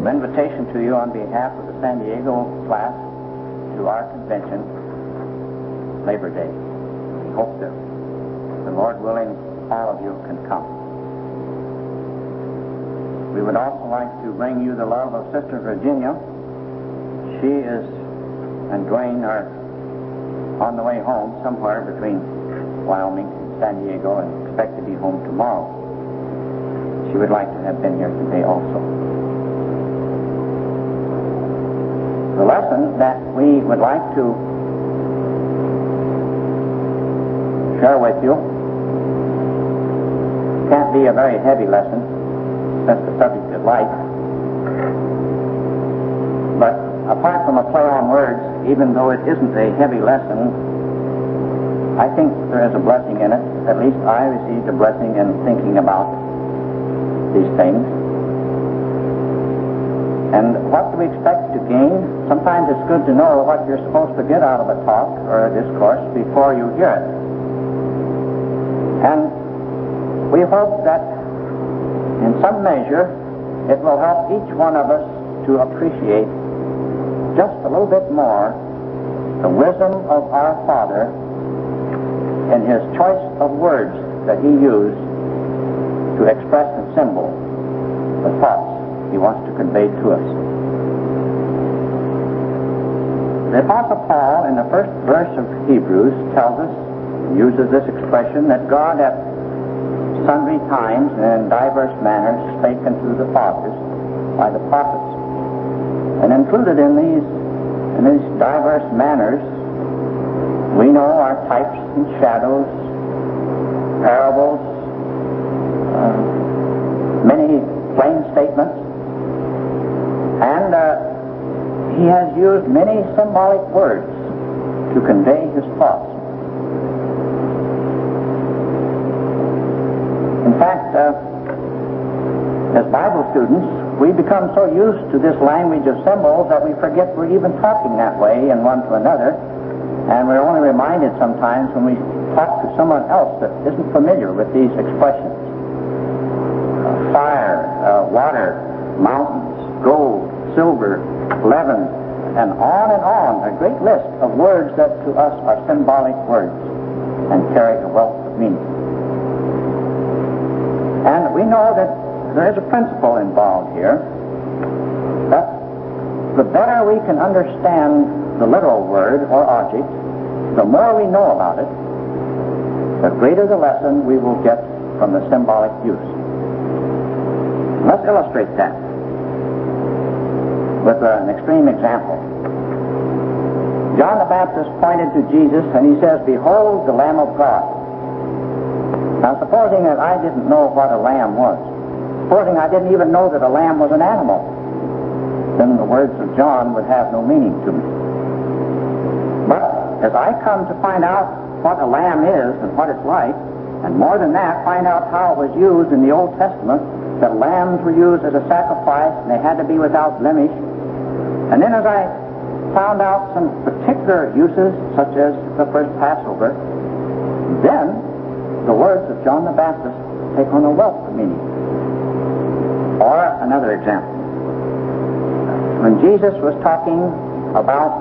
An invitation to you on behalf of the San Diego class to our convention, Labor Day. We hope that the Lord willing, all of you can come. We would also like to bring you the love of Sister Virginia. She is and Dwayne are on the way home somewhere between Wyoming and San Diego and expect to be home tomorrow. She would like to have been here today also. The lesson that we would like to share with you can't be a very heavy lesson since the subject is life. But apart from a play on words, even though it isn't a heavy lesson, I think there is a blessing in it. At least I received a blessing in thinking about these things. And what do we expect to gain? Sometimes it's good to know what you're supposed to get out of a talk or a discourse before you hear it. And we hope that in some measure it will help each one of us to appreciate just a little bit more the wisdom of our Father in His choice of words that He used to express in symbol the thoughts He wants to convey to us. The Apostle Paul, in the first verse of Hebrews, tells us, uses this expression, that God at sundry times and in diverse manners spake unto the fathers by the prophets. And included in these diverse manners, we know are types and shadows, parables, many plain statements, and he has used many symbolic words to convey his thoughts. In fact, as Bible students, we become so used to this language of symbols that we forget we're even talking that way in one to another, and we're only reminded sometimes when we talk to someone else that isn't familiar with these expressions. Fire, water, mountains, gold, silver, leaven, and on, a great list of words that to us are symbolic words and carry a wealth of meaning. And we know that there is a principle involved here, that the better we can understand the literal word or object, the more we know about it, the greater the lesson we will get from the symbolic use. Let's illustrate that with an extreme example. John the Baptist pointed to Jesus and he says, "Behold the Lamb of God." Now, supposing that I didn't know what a lamb was, supposing I didn't even know that a lamb was an animal, then the words of John would have no meaning to me. But as I come to find out what a lamb is and what it's like, and more than that, find out how it was used in the Old Testament, that lambs were used as a sacrifice and they had to be without blemish, and then as I found out some particular uses, such as the first Passover, then the words of John the Baptist take on a wealth of meaning. Or another example. When Jesus was talking about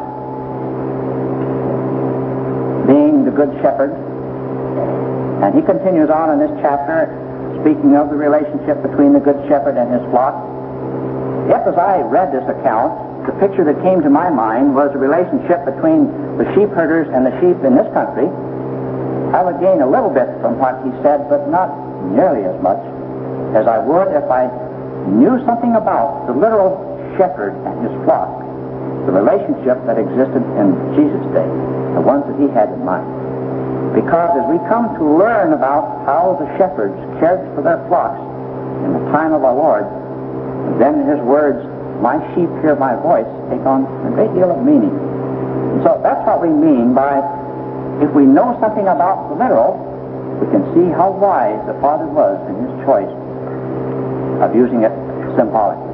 being the good shepherd, and he continues on in this chapter speaking of the relationship between the good shepherd and his flock, yet as I read this account, the picture that came to my mind was a relationship between the sheep herders and the sheep in this country. I would gain a little bit from what he said, but not nearly as much as I would if I knew something about the literal shepherd and his flock, the relationship that existed in Jesus' day, the ones that he had in mind. Because as we come to learn about how the shepherds cared for their flocks in the time of our Lord, then his words, "My sheep hear my voice," take on a great deal of meaning. And so that's what we mean by, if we know something about the literal, we can see how wise the Father was in his choice of using it symbolically.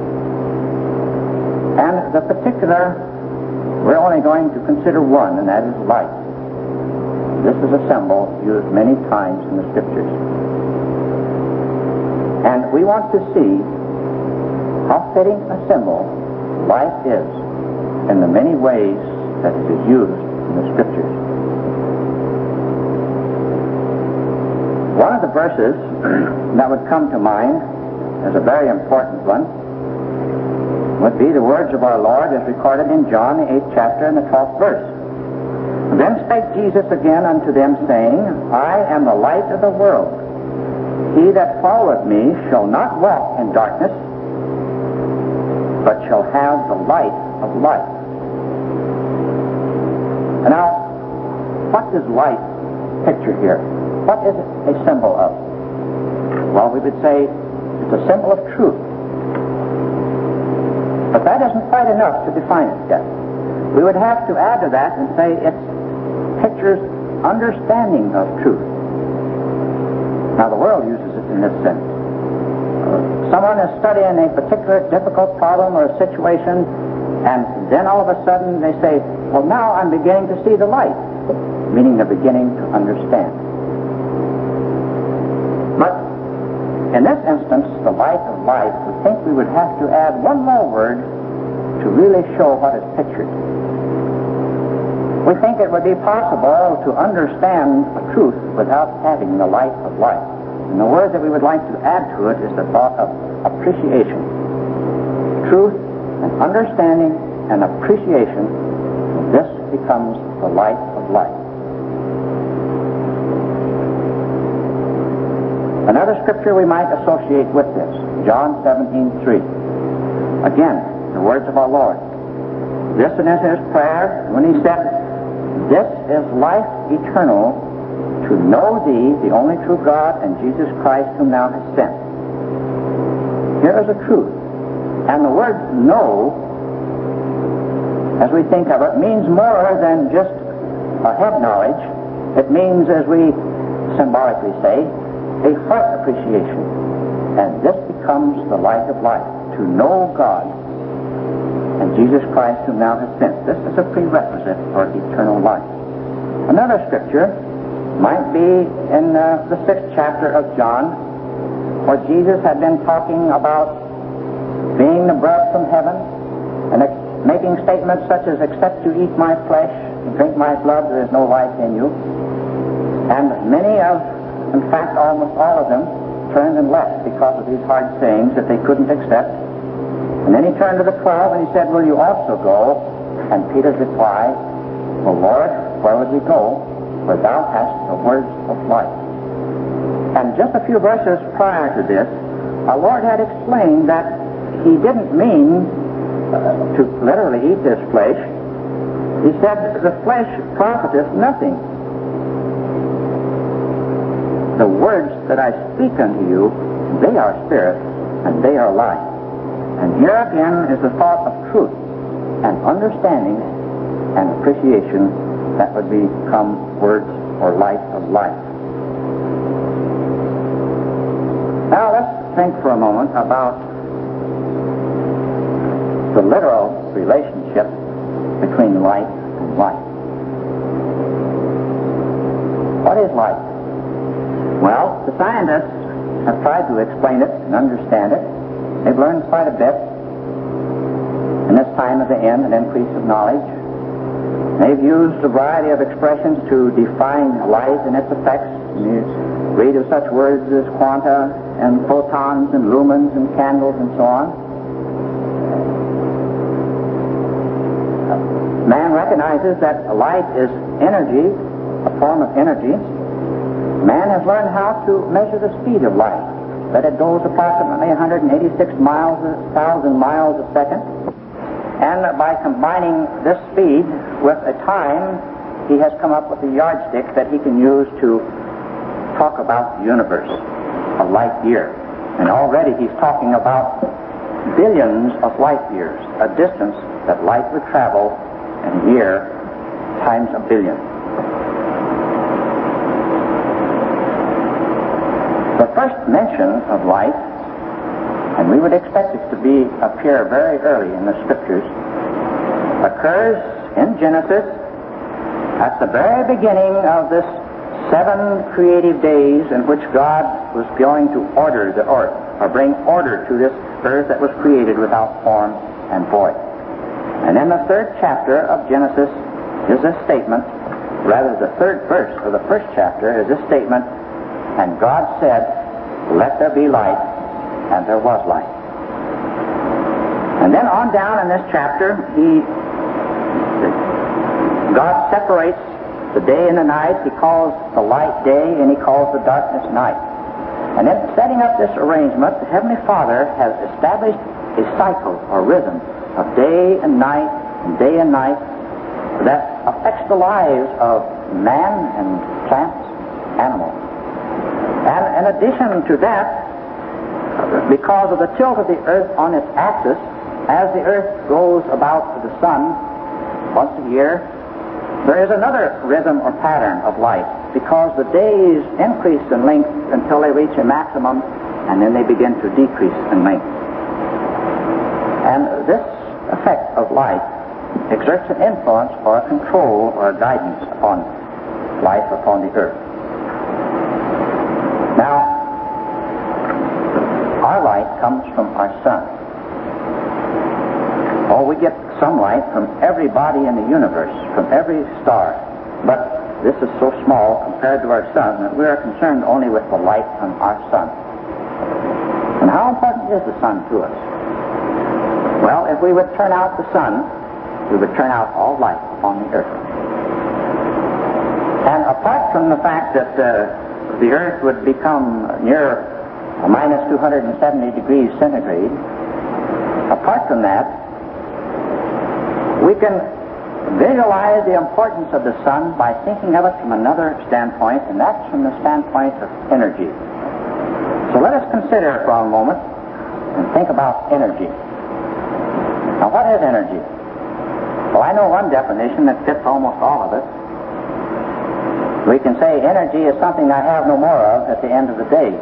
And the particular, we're only going to consider one, and that is light. This is a symbol used many times in the Scriptures. And we want to see How fitting a symbol life is in the many ways that it is used in the Scriptures. One of the verses that would come to mind as a very important one would be the words of our Lord as recorded in John, the 8th chapter and the 12th verse. Then spake Jesus again unto them, saying, I am the light of the world. He that followeth me shall not walk in darkness, but shall have the light of life. And now, what does light picture here? What is it a symbol of? Well, we would say it's a symbol of truth. But that isn't quite enough to define it yet. We would have to add to that and say it pictures understanding of truth. Now, the world uses it in this sense. Someone is studying a particular difficult problem or a situation, and then all of a sudden they say, well, now I'm beginning to see the light, meaning they're beginning to understand. But in this instance, the light of life, we think we would have to add one more word to really show what is pictured. We think it would be possible to understand the truth without having the light of life. And the word that we would like to add to it is the thought of appreciation. Truth and understanding and appreciation, this becomes the light of life. Another scripture we might associate with this, John 17:3. Again, the words of our Lord. This is his prayer when he said, this is life eternal, to know thee, the only true God, and Jesus Christ whom thou hast sent. Here is a truth. And the word know, as we think of it, means more than just a head knowledge. It means, as we symbolically say, a heart appreciation. And this becomes the light of life, to know God and Jesus Christ whom thou hast sent. This is a prerequisite for eternal life. Another scripture might be in the 6th chapter of John, where Jesus had been talking about being the bread from heaven and making statements such as, except you eat my flesh and drink my blood, there is no life in you. And many of, in fact almost all of them, turned and left because of these hard sayings that they couldn't accept. And then he turned to the 12 and he said, will you also go? And Peter's reply, well, Lord, where would we go? For thou hast the words of life. And just a few verses prior to this, our Lord had explained that he didn't mean to literally eat this flesh. He said, the flesh profiteth nothing. The words that I speak unto you, they are spirit and they are life. And here again is the thought of truth and understanding and appreciation that would become words or light of life. Now let's think for a moment about the literal relationship between light and life. What is light? Well, the scientists have tried to explain it and understand it. They've learned quite a bit in this time of the end and increase of knowledge. They've used a variety of expressions to define light and its effects. You read of such words as quanta and photons and lumens and candles and so on. Man recognizes that light is energy, a form of energy. Man has learned how to measure the speed of light, that it goes approximately 186,000 miles a second. And by combining this speed with a time, he has come up with a yardstick that he can use to talk about the universe, a light year. And already he's talking about billions of light years, a distance that light would travel in a year times a billion. The first mention of light, and we would expect it to appear very early in the Scriptures, occurs in Genesis at the very beginning of this 7 creative days in which God was going to order the earth, or bring order to this earth that was created without form and void. And in the 3rd chapter of Genesis is this statement, rather the 3rd verse of the 1st chapter is this statement, and God said, "Let there be light," and there was light. And then on down in this chapter, God separates the day and the night. He calls the light day, and he calls the darkness night. And in setting up this arrangement, the Heavenly Father has established a cycle or rhythm of day and night that affects the lives of man and plants, animals. And in addition to that, because of the tilt of the earth on its axis, as the earth goes about the sun once a year, there is another rhythm or pattern of life, because the days increase in length until they reach a maximum, and then they begin to decrease in length. And this effect of life exerts an influence or a control or a guidance upon life upon the earth. Now, our light comes from our sun. Oh, we get some light from every body in the universe, from every star. But this is so small compared to our sun that we are concerned only with the light from our sun. And how important is the sun to us? Well, if we would turn out the sun, we would turn out all life upon the earth. And apart from the fact that the earth would become near minus 270 degrees centigrade, apart from that, we can visualize the importance of the sun by thinking of it from another standpoint, and that's from the standpoint of energy. So let us consider for a moment and think about energy. Now, what is energy? Well, I know one definition that fits almost all of it. We can say energy is something I have no more of at the end of the day.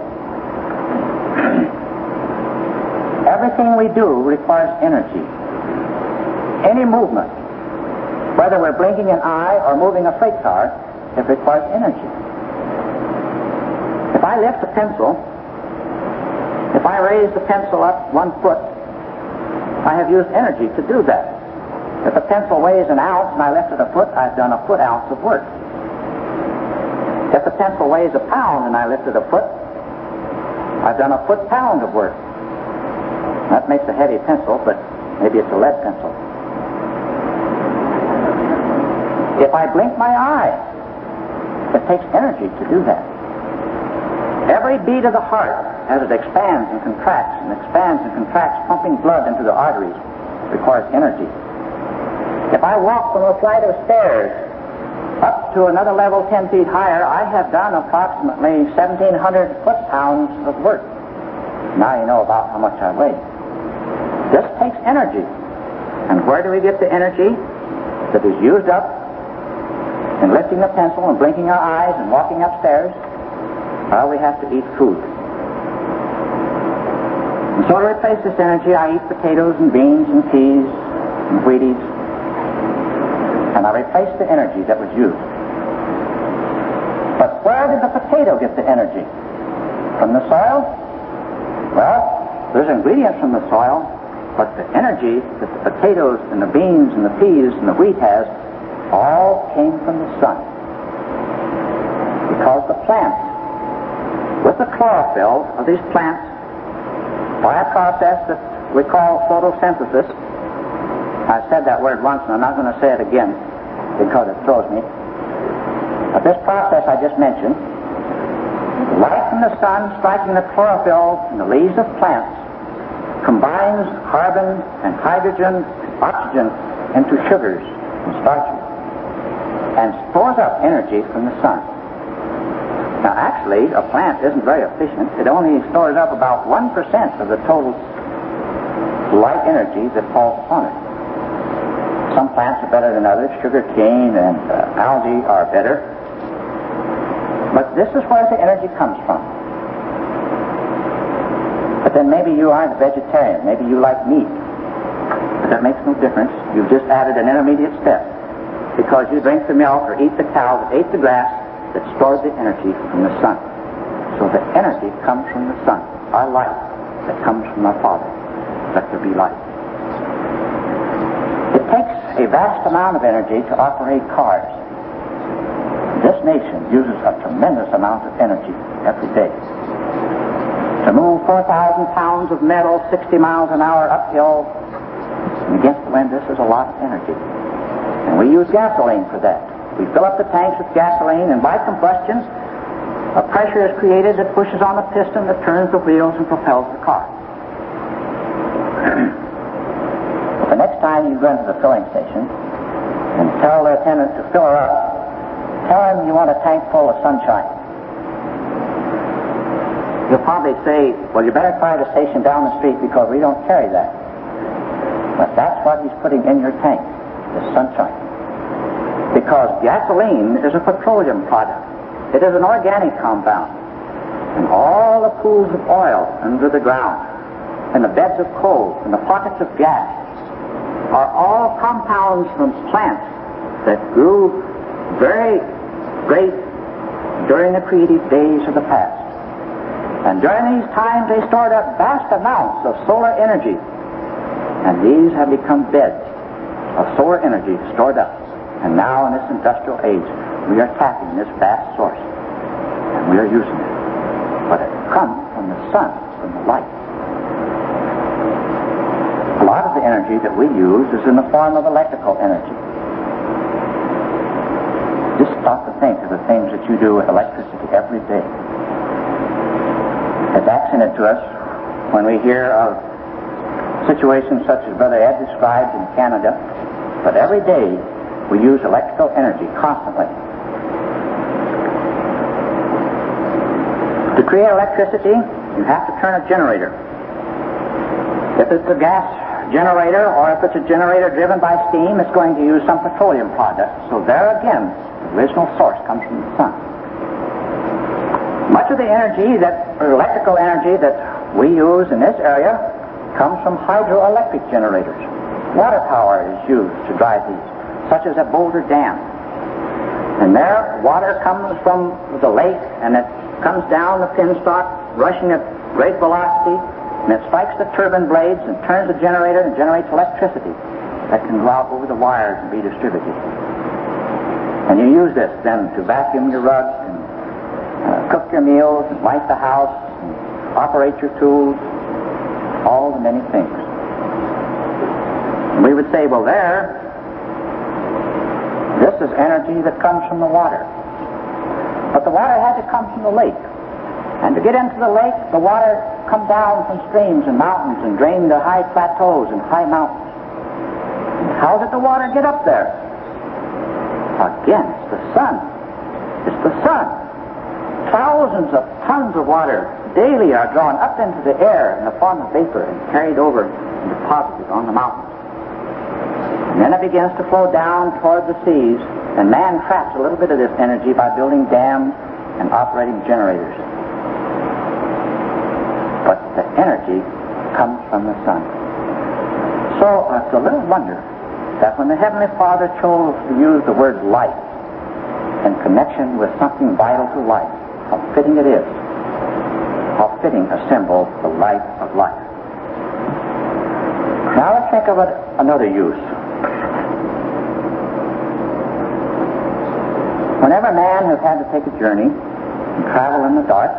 Everything we do requires energy. Any movement, whether we're blinking an eye or moving a freight car, it requires energy. If I lift a pencil, if I raise the pencil up 1 foot, I have used energy to do that. If the pencil weighs an ounce and I lift it a foot, I've done a foot ounce of work. If the pencil weighs a pound and I lift it a foot, I've done a foot pound of work. That makes a heavy pencil, but maybe it's a lead pencil. If I blink my eye, it takes energy to do that. Every beat of the heart, as it expands and contracts, pumping blood into the arteries, requires energy. If I walk from a flight of stairs up to another level 10 feet higher, I have done approximately 1,700 foot-pounds of work. Now you know about how much I weigh. This takes energy. And where do we get the energy that is used up in lifting the pencil and blinking our eyes and walking upstairs? Well, we have to eat food. And so to replace this energy, I eat potatoes and beans and peas and Wheaties. And I replace the energy that was used. But where did the potato get the energy? From the soil? Well, there's ingredients from the soil, but the energy that the potatoes and the beans and the peas and the wheat has all came from the sun. Because the plants, with the chlorophyll of these plants, by a process that we call photosynthesis, I said that word once and I'm not going to say it again because it throws me. But this process I just mentioned, light from the sun striking the chlorophyll in the leaves of plants, combines carbon and hydrogen and oxygen into sugars and starches and stores up energy from the sun. Now actually, a plant isn't very efficient. It only stores up about 1% of the total light energy that falls upon it. Some plants are better than others. Sugar cane and algae are better. But this is where the energy comes from. But then maybe you aren't a vegetarian. Maybe you like meat. But that makes no difference. You've just added an intermediate step. Because you drink the milk or eat the cow that ate the grass, that stores the energy from the sun. So the energy comes from the sun. Our life that comes from our Father. Let there be light. It takes a vast amount of energy to operate cars. This nation uses a tremendous amount of energy every day. To move 4,000 pounds of metal 60 miles an hour uphill and against the wind, this is a lot of energy. And we use gasoline for that. We fill up the tanks with gasoline, and by combustion, a pressure is created that pushes on the piston that turns the wheels and propels the car. The next time you go into the filling station and tell the attendant to fill her up, tell him you want a tank full of sunshine. He'll probably say, well, you better try the station down the street because we don't carry that. But that's what he's putting in your tank, the sunshine. Because gasoline is a petroleum product. It is an organic compound. And all the pools of oil under the ground, and the beds of coal, and the pockets of gas, are all compounds from plants that grew very great during the creative days of the past. And during these times they stored up vast amounts of solar energy. And these have become beds of solar energy stored up. And now in this industrial age, we are tapping this vast source. And we are using it. But it comes from the sun, from the light. A lot of the energy that we use is in the form of electrical energy. Just stop to think of the things that you do with electricity every day. It's accented to us when we hear of situations such as Brother Ed described in Canada, but every day we use electrical energy constantly. To create electricity, you have to turn a generator. If it's a gas generator or if it's a generator driven by steam, it's going to use some petroleum product. So there again, the original source comes from the sun. Much of the energy electrical energy that we use in this area comes from hydroelectric generators. Water power is used to drive these, such as at Boulder Dam. And there, water comes from the lake, and it comes down the penstock, rushing at great velocity, and it strikes the turbine blades and turns the generator and generates electricity that can go out over the wires and be distributed. And you use this then to vacuum your rugs and cook your meals and light the house and operate your tools, all the many things. And we would say, well, this is energy that comes from the water. But the water had to come from the lake. And to get into the lake, the water come down from streams and mountains and drain the high plateaus and high mountains. And how did the water get up there? Again, it's the sun. It's the sun. Thousands of tons of water daily are drawn up into the air in the form of vapor and carried over and deposited on the mountains. And then it begins to flow down toward the seas, and man traps a little bit of this energy by building dams and operating generators. But the energy comes from the sun. So it's a little wonder that when the Heavenly Father chose to use the word light in connection with something vital to life, how fitting it is, how fitting a symbol, the light of life. Now let's think of another use. Whenever man has had to take a journey and travel in the dark,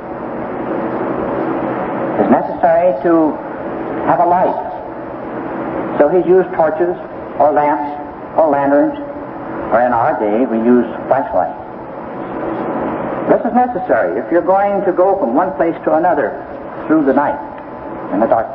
it's necessary to have a light. So he's used torches or lamps or lanterns, or in our day we use flashlights. This is necessary if you're going to go from one place to another through the night in the darkness.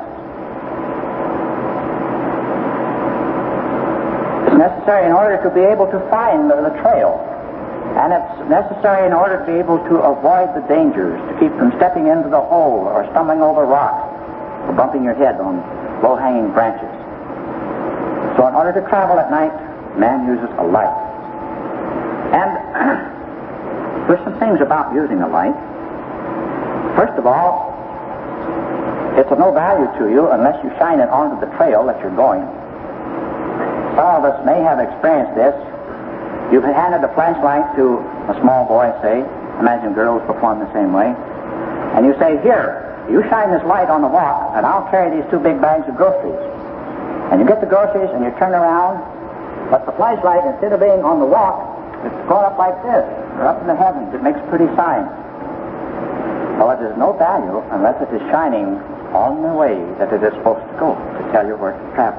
It's necessary in order to be able to find the trail. And it's necessary in order to be able to avoid the dangers, to keep from stepping into the hole or stumbling over rocks or bumping your head on low-hanging branches. So in order to travel at night, man uses a light. And there's some things about using a light. First of all, it's of no value to you unless you shine it onto the trail that you're going. Some of us may have experienced this You've handed a flashlight to a small boy, say, imagine girls perform the same way, and you say, here, you shine this light on the walk, and I'll carry these 2 big bags of groceries. And you get the groceries, and you turn around, but the flashlight, instead of being on the walk, it's going up like this, or up in the heavens. It makes a pretty sign. Well, it is no value unless it is shining on the way that it is supposed to go, to tell you where to travel.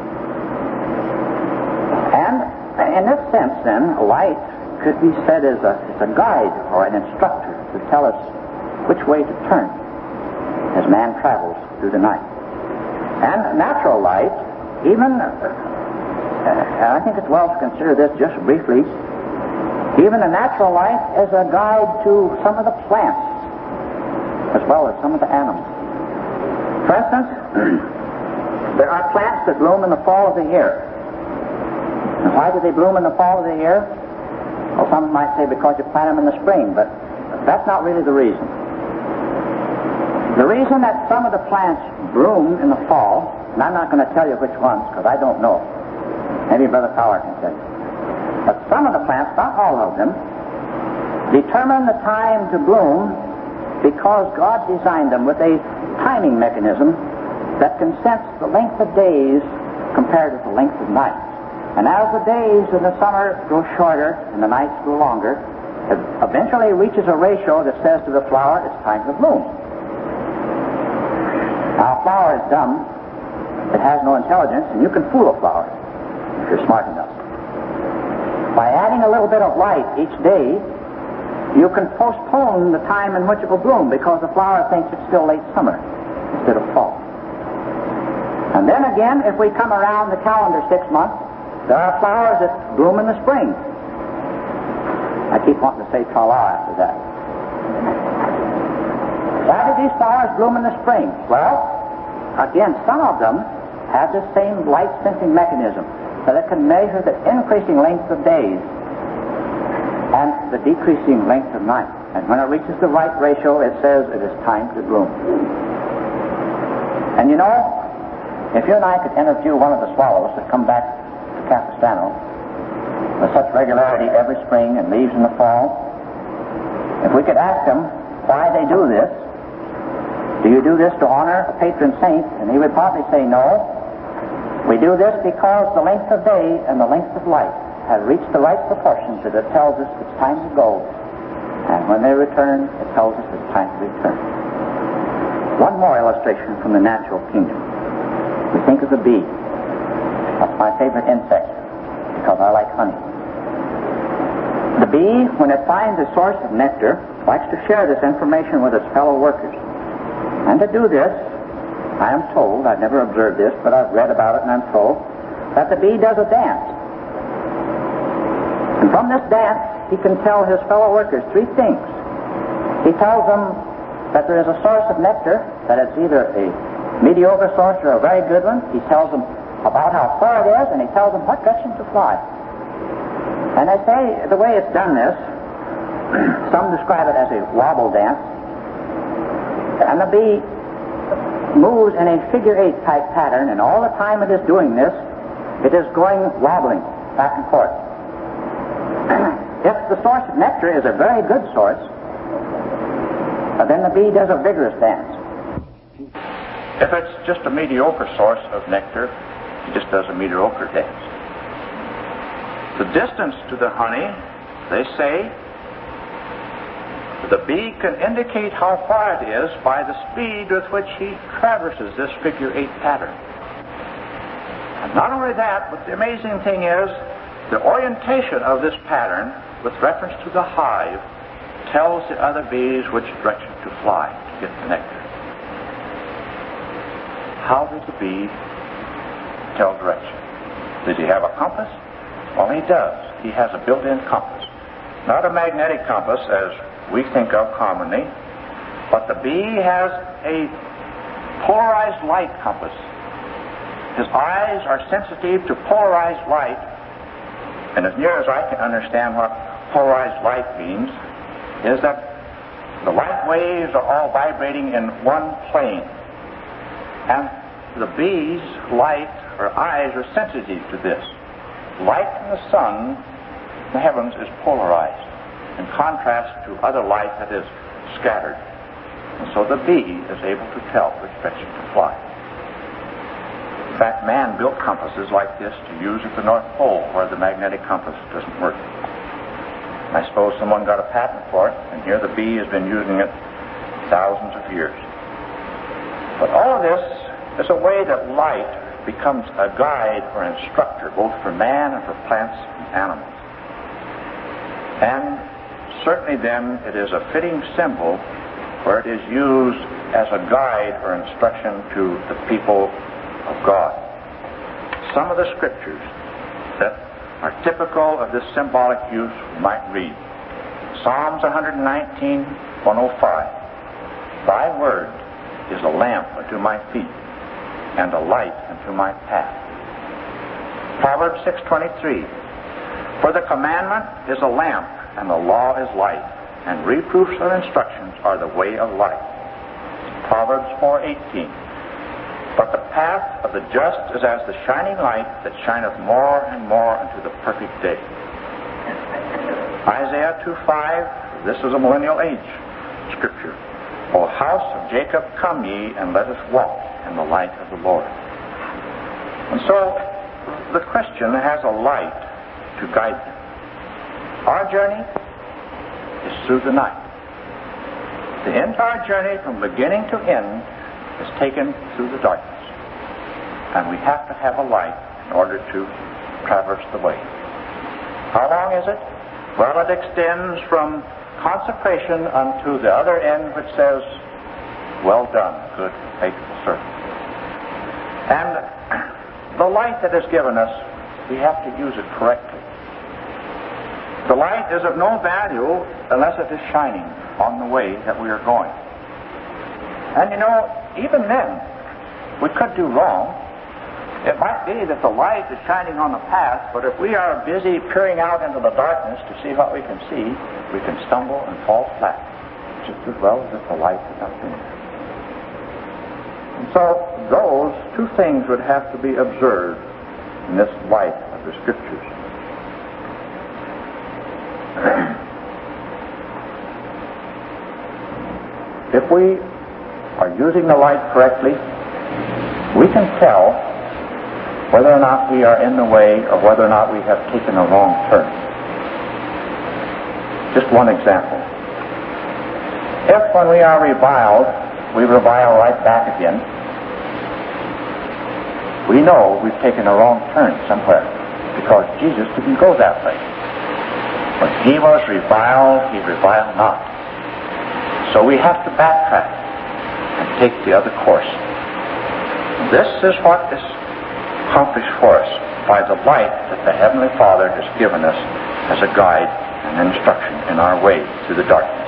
And in this sense, then, light could be said as a guide or an instructor to tell us which way to turn as man travels through the night. And natural light, even, and I think it's well to consider this just briefly, even the natural light is a guide to some of the plants as well as some of the animals. For instance, there are plants that bloom in the fall of the year. And why do they bloom in the fall of the year? Well, some might say because you plant them in the spring, but that's not really the reason. The reason that some of the plants bloom in the fall, and I'm not going to tell you which ones because I don't know. Maybe Brother Fowler can tell you. But some of the plants, not all of them, determine the time to bloom because God designed them with a timing mechanism that can sense the length of days compared with the length of nights. And as the days in the summer grow shorter and the nights grow longer, it eventually reaches a ratio that says to the flower, it's time to bloom. Now, a flower is dumb. It has no intelligence, and you can fool a flower if you're smart enough. By adding a little bit of light each day, you can postpone the time in which it will bloom because the flower thinks it's still late summer instead of fall. And then again, if we come around the calendar 6 months, there are flowers that bloom in the spring. I keep wanting to say tra-la after that. Why do these flowers bloom in the spring? Well, again, some of them have the same light-sensing mechanism that it can measure the increasing length of days and the decreasing length of night. And when it reaches the right ratio, it says it is time to bloom. And you know, if you and I could interview one of the swallows that come back to Capistrano with such regularity every spring and leaves in the fall, if we could ask them why they do this, do you do this to honor a patron saint? And he would probably say no. We do this because the length of day and the length of light have reached the right proportions that it tells us it's time to go. And when they return, it tells us it's time to return. One more illustration from the natural kingdom. We think of the bee. That's my favorite insect because I like honey. The bee, when it finds a source of nectar, likes to share this information with its fellow workers. And to do this, I am told, I've never observed this, but I've read about it and I'm told, that the bee does a dance. And from this dance, he can tell his fellow workers 3 things. He tells them that there is a source of nectar, that it's either a mediocre source or a very good one. He tells them about how far it is, and he tells them what direction to fly. And I say, the way it's done this, some describe it as a wobble dance, and the bee moves in a figure-8 type pattern, and all the time it is doing this, it is going wobbling back and forth. If the source of nectar is a very good source, then the bee does a vigorous dance. If it's just a mediocre source of nectar, it just does a mediocre dance. The distance to the honey, they say, the bee can indicate how far it is by the speed with which he traverses this figure-8 pattern. And not only that, but the amazing thing is, the orientation of this pattern with reference to the hive tells the other bees which direction to fly to get the nectar. How does the bee tell direction? Does he have a compass? Well, he does. He has a built-in compass. Not a magnetic compass as we think of commonly, but the bee has a polarized light compass. His eyes are sensitive to polarized light, and as near as I can understand what polarized light means is that the light waves are all vibrating in one plane, and the bee's light or eyes are sensitive to this. Light from the sun the heavens is polarized, in contrast to other light that is scattered. And so the bee is able to tell which direction to fly. In fact, man built compasses like this to use at the North Pole where the magnetic compass doesn't work. I suppose someone got a patent for it, and here the bee has been using it thousands of years. But all of this is a way that light becomes a guide or instructor, both for man and for plants and animals. And certainly then it is a fitting symbol where it is used as a guide or instruction to the people of God. Some of the scriptures that are typical of this symbolic use we might read. Psalms 119, 105. Thy word is a lamp unto my feet, and a light unto my path. Proverbs 6:23. For the commandment is a lamp, and the law is light, and reproofs and instructions are the way of life. Proverbs 4:18. But the path of the just is as the shining light that shineth more and more unto the perfect day. Isaiah 2:5. This is a millennial age scripture. O house of Jacob, come ye, and let us walk in the light of the Lord. And so the Christian has a light to guide him. Our journey is through the night. The entire journey from beginning to end is taken through the darkness. And we have to have a light in order to traverse the way. How long is it? Well, it extends from consecration unto the other end, which says, well done, good, faithful servant. And the light that is given us, we have to use it correctly. The light is of no value unless it is shining on the way that we are going. And you know, even then, we could do wrong. It might be that the light is shining on the path, but if we are busy peering out into the darkness to see what we can see, we can stumble and fall flat, just as well as if the light had not been there. And so those two things would have to be observed in this light of the Scriptures. If we are using the light correctly, we can tell whether or not we are in the way or whether or not we have taken a wrong turn. Just one example. If when we are reviled, we revile right back again, we know we've taken a wrong turn somewhere because Jesus didn't go that way. When he was reviled, he reviled not. So we have to backtrack and take the other course. This is what is accomplished for us by the light that the Heavenly Father has given us as a guide and instruction in our way through the darkness.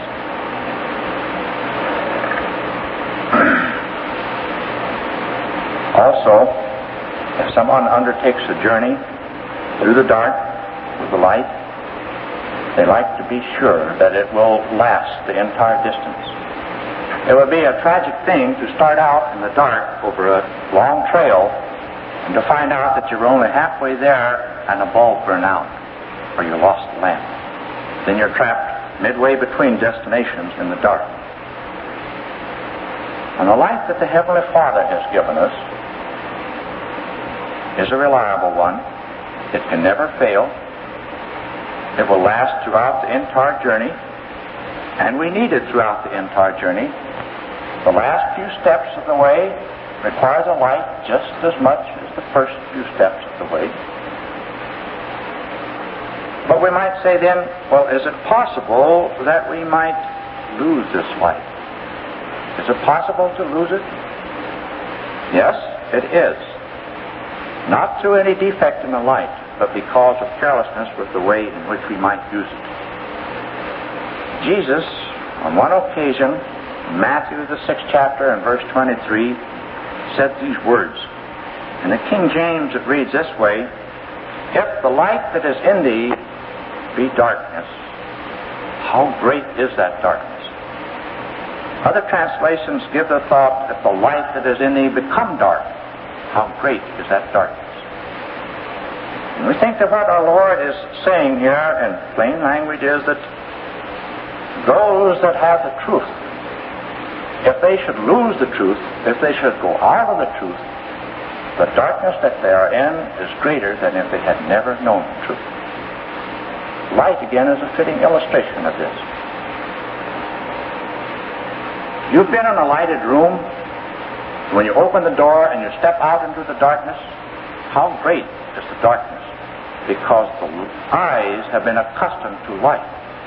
Also, if someone undertakes a journey through the dark with the light, they like to be sure that it will last the entire distance. It would be a tragic thing to start out in the dark over a long trail and to find out that you're only halfway there and a bulb burned out, or you lost the lamp. Then you're trapped midway between destinations in the dark. And the light that the Heavenly Father has given us is a reliable one. It can never fail. It will last throughout the entire journey, and we need it throughout the entire journey. The last few steps of the way requires a light just as much as the first few steps of the way. But we might say then, well, is it possible that we might lose this light? Is it possible to lose it? Yes, it is. Not through any defect in the light, but because of carelessness with the way in which we might use it. Jesus, on one occasion, Matthew the 6th chapter and verse 23, said these words. In the King James it reads this way, if the light that is in thee be darkness, how great is that darkness? Other translations give the thought, if the light that is in thee become dark, how great is that darkness? And we think that what our Lord is saying here in plain language is that those that have the truth, if they should lose the truth, if they should go out of the truth, the darkness that they are in is greater than if they had never known the truth. Light, again, is a fitting illustration of this. You've been in a lighted room. When you open the door and you step out into the darkness, how great is the darkness? Because the eyes have been accustomed to light.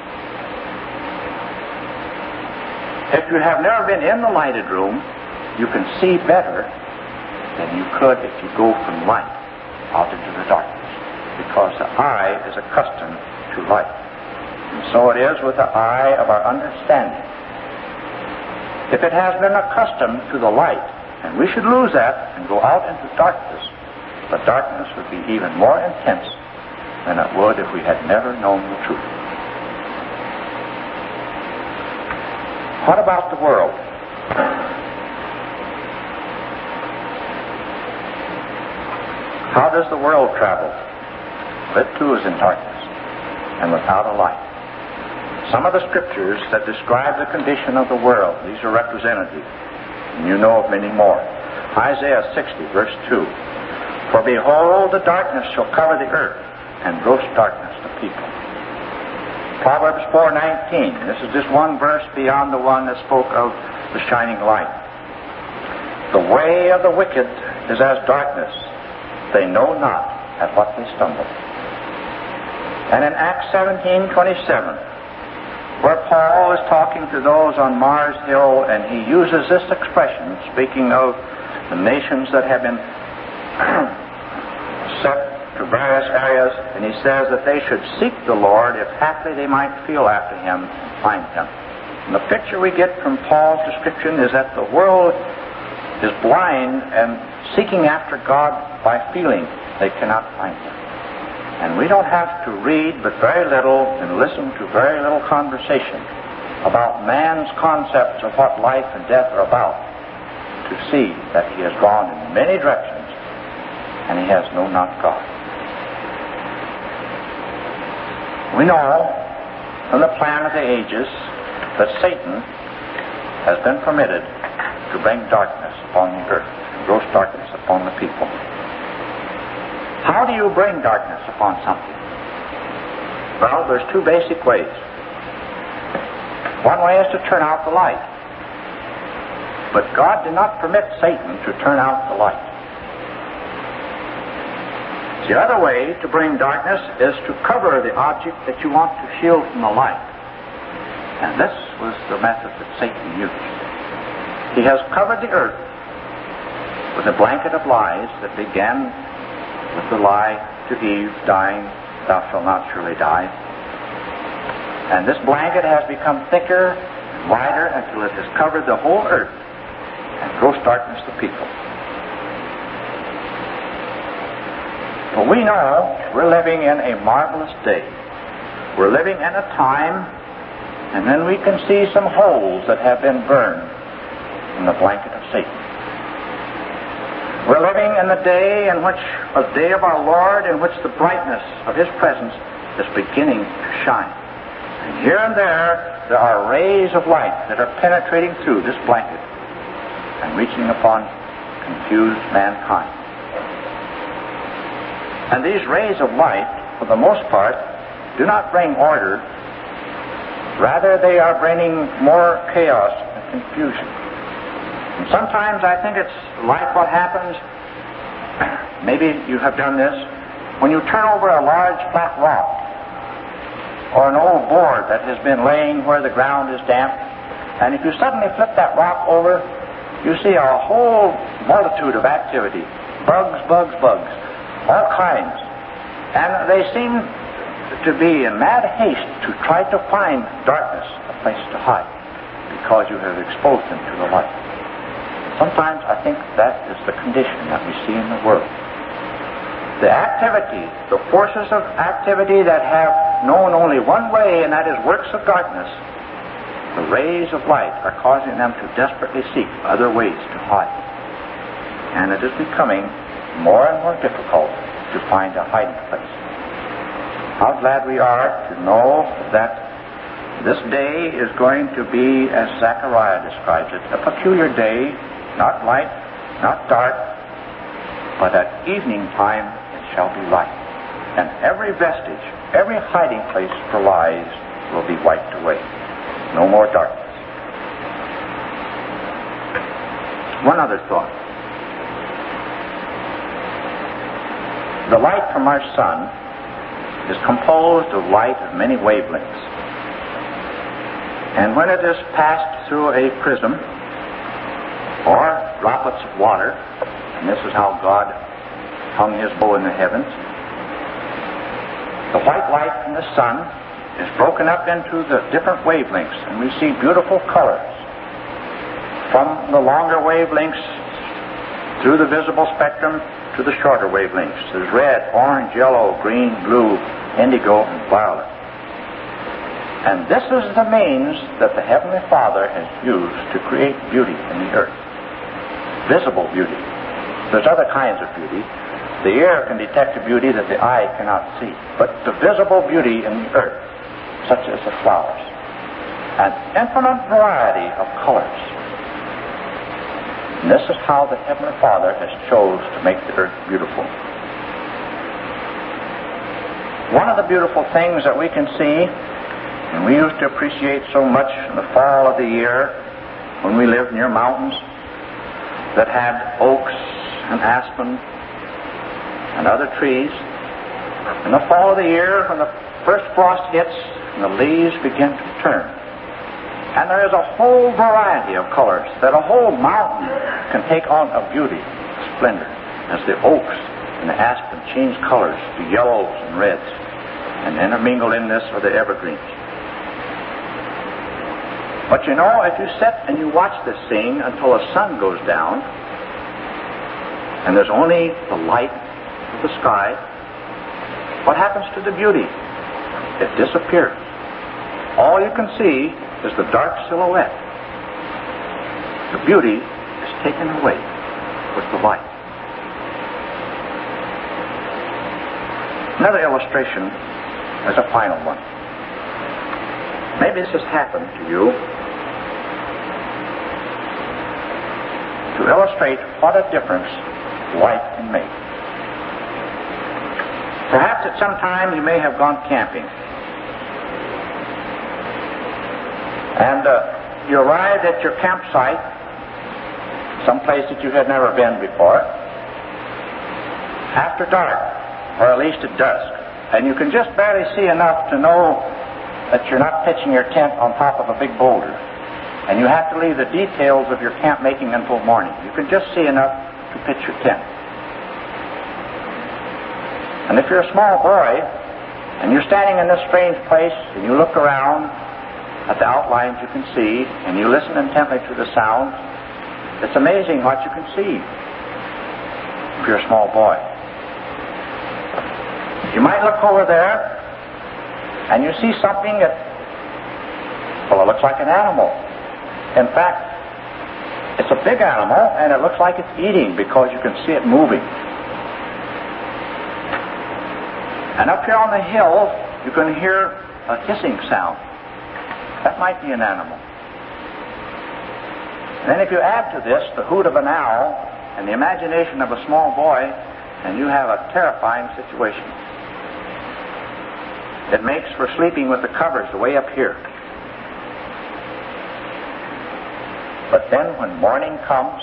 If you have never been in the lighted room, you can see better than you could if you go from light out into the darkness, because the eye is accustomed to light. And so it is with the eye of our understanding. If it has been accustomed to the light, and we should lose that and go out into darkness, the darkness would be even more intense than it would if we had never known the truth. What about the world? How does the world travel? It too is in darkness and without a light. Some of the scriptures that describe the condition of the world, these are representative, and you know of many more. Isaiah 60, verse 2. For behold, the darkness shall cover the earth, and gross darkness the people. Proverbs 4:19. This is just one verse beyond the one that spoke of the shining light. The way of the wicked is as darkness. They know not at what they stumble. And in Acts 17:27, where Paul is talking to those on Mars Hill, and he uses this expression, speaking of the nations that have been set to various areas, and he says that they should seek the Lord if haply they might feel after him and find him. And the picture we get from Paul's description is that the world is blind and seeking after God by feeling. They cannot find him. And we don't have to read but very little and listen to very little conversation about man's concepts of what life and death are about to see that he has gone in many directions and he has known not God. We know from the plan of the ages that Satan has been permitted to bring darkness upon the earth, gross darkness upon the people. How do you bring darkness upon something? Well, there's two basic ways. One way is to turn out the light. But God did not permit Satan to turn out the light. The other way to bring darkness is to cover the object that you want to shield from the light. And this was the method that Satan used. He has covered the earth with a blanket of lies that began with the lie to Eve, dying, thou shalt not surely die. And this blanket has become thicker and wider until it has covered the whole earth and gross darkness the people. But we know we're living in a marvelous day. We're living in a time, and then we can see some holes that have been burned in the blanket of Satan. We're living in the day in which, a day of our Lord, in which the brightness of His presence is beginning to shine. And here and there are rays of light that are penetrating through this blanket and reaching upon confused mankind. And these rays of light, for the most part, do not bring order. Rather, they are bringing more chaos and confusion. And sometimes I think it's like what happens, maybe you have done this, when you turn over a large flat rock or an old board that has been laying where the ground is damp, and if you suddenly flip that rock over, you see a whole multitude of activity. Bugs, all kinds. And they seem to be in mad haste to try to find darkness, a place to hide, because you have exposed them to the light. Sometimes I think that is the condition that we see in the world. The activity, the forces of activity that have known only one way, and that is works of darkness, the rays of light are causing them to desperately seek other ways to hide. And it is becoming more and more difficult to find a hiding place. How glad we are to know that this day is going to be, as Zechariah describes it, a peculiar day, not light, not dark, but at evening time it shall be light. And every vestige, every hiding place for lies will be wiped away. No more darkness. One other thought. The light from our sun is composed of light of many wavelengths. And when it is passed through a prism or droplets of water, and this is how God hung his bow in the heavens, the white light from the sun is broken up into the different wavelengths, and we see beautiful colors. From the longer wavelengths through the visible spectrum to the shorter wavelengths. There's red, orange, yellow, green, blue, indigo, and violet. And this is the means that the Heavenly Father has used to create beauty in the earth. Visible beauty. There's other kinds of beauty. The ear can detect a beauty that the eye cannot see. But the visible beauty in the earth, such as the flowers, an infinite variety of colors. And this is how the Heavenly Father has chose to make the earth beautiful. One of the beautiful things that we can see, and we used to appreciate so much in the fall of the year when we lived near mountains that had oaks and aspen and other trees. In the fall of the year, when the first frost hits and the leaves begin to turn, and there is a whole variety of colors that a whole mountain can take on a beauty, a splendor, as the oaks and the aspen change colors to yellows and reds, and intermingled in this are the evergreens. But you know, if you sit and you watch this scene until the sun goes down, and there's only the light of the sky, what happens to the beauty? It disappears. All you can see is the dark silhouette. The beauty is taken away with the light. Another illustration is a final one. Maybe this has happened to you to illustrate what a difference light can make. Perhaps at some time you may have gone camping. And you arrived at your campsite, someplace that you had never been before, after dark, or at least at dusk. And you can just barely see enough to know that you're not pitching your tent on top of a big boulder. And you have to leave the details of your camp making until morning. You can just see enough to pitch your tent. And if you're a small boy, and you're standing in this strange place, and you look around at the outlines you can see, and you listen intently to the sounds, it's amazing what you can see if you're a small boy. You might look over there, and you see something that, well, it looks like an animal. In fact, it's a big animal, and it looks like it's eating because you can see it moving. And up here on the hill, you can hear a hissing sound. That might be an animal. And then if you add to this the hoot of an owl and the imagination of a small boy, and you have a terrifying situation. It makes for sleeping with the covers way up here. But then when morning comes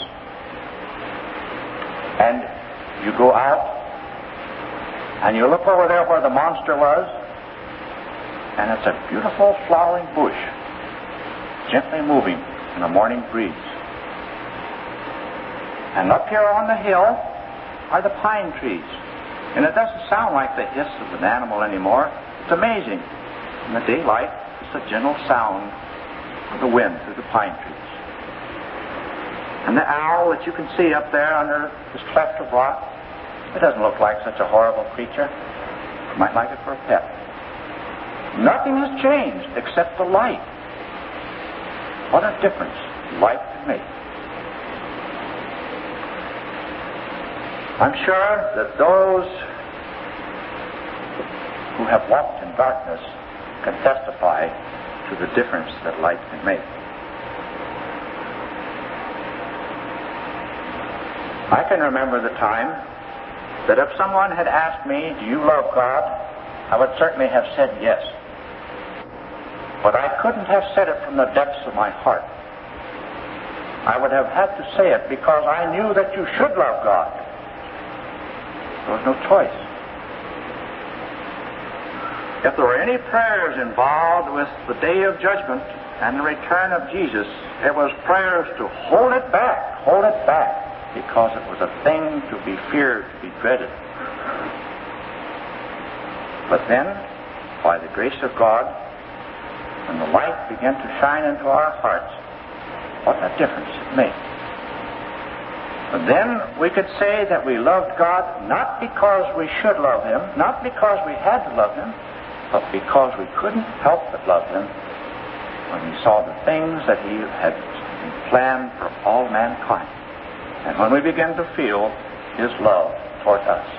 and you go out and you look over there where the monster was, and it's a beautiful flowering bush, gently moving in a morning breeze. And up here on the hill are the pine trees. And it doesn't sound like the hiss of an animal anymore. It's amazing. In the daylight, it's the gentle sound of the wind through the pine trees. And the owl that you can see up there under this cleft of rock, it doesn't look like such a horrible creature. You might like it for a pet. Nothing has changed except the light. What a difference light can make. I'm sure that those who have walked in darkness can testify to the difference that light can make. I can remember the time that if someone had asked me, "Do you love God?" I would certainly have said yes. But I couldn't have said it from the depths of my heart. I would have had to say it because I knew that you should love God. There was no choice. If there were any prayers involved with the day of judgment and the return of Jesus, it was prayers to hold it back, because it was a thing to be feared, to be dreaded. But then, by the grace of God, when the light began to shine into our hearts, what a difference it made. And then we could say that we loved God not because we should love Him, not because we had to love Him, but because we couldn't help but love Him when we saw the things that He had planned for all mankind. And when we began to feel His love toward us.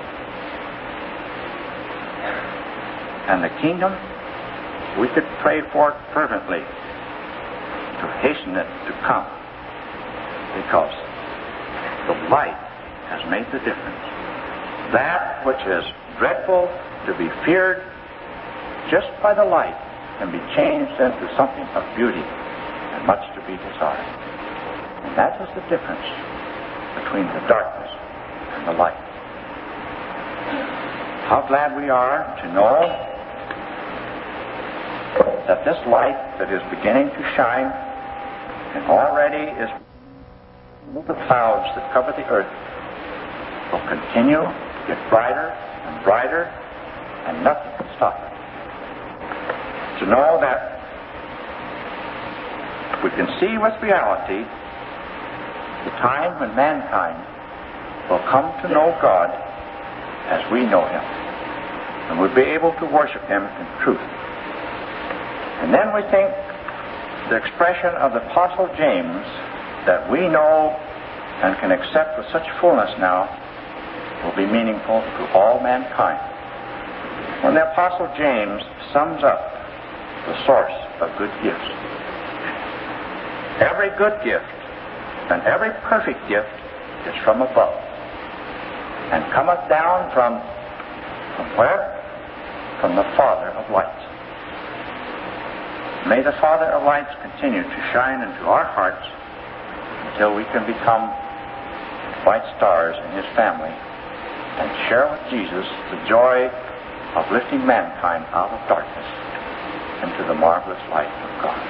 And the kingdom, we could pray for it fervently to hasten it to come, because the light has made the difference. That which is dreadful to be feared, just by the light, can be changed into something of beauty and much to be desired. And that is the difference between the darkness and the light. How glad we are to know that this light that is beginning to shine and already is the clouds that cover the earth will continue to get brighter and brighter, and nothing can stop it. To know that we can see with reality the time when mankind will come to know God as we know Him, and will be able to worship Him in truth. And then we think the expression of the Apostle James that we know and can accept with such fullness now will be meaningful to all mankind. When the Apostle James sums up the source of good gifts, every good gift and every perfect gift is from above, and cometh down from where? From the Father of lights. May the Father of lights continue to shine into our hearts until we can become bright stars in His family and share with Jesus the joy of lifting mankind out of darkness into the marvelous light of God.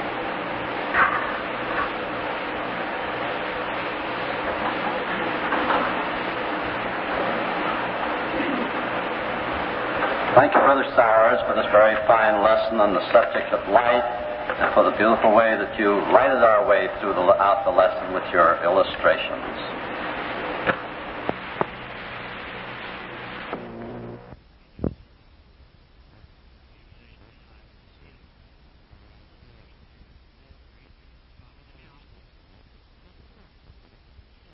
Thank you, Brother Sowers, for this very fine lesson on the subject of light, and for the beautiful way that you lighted our way throughout the lesson with your illustrations.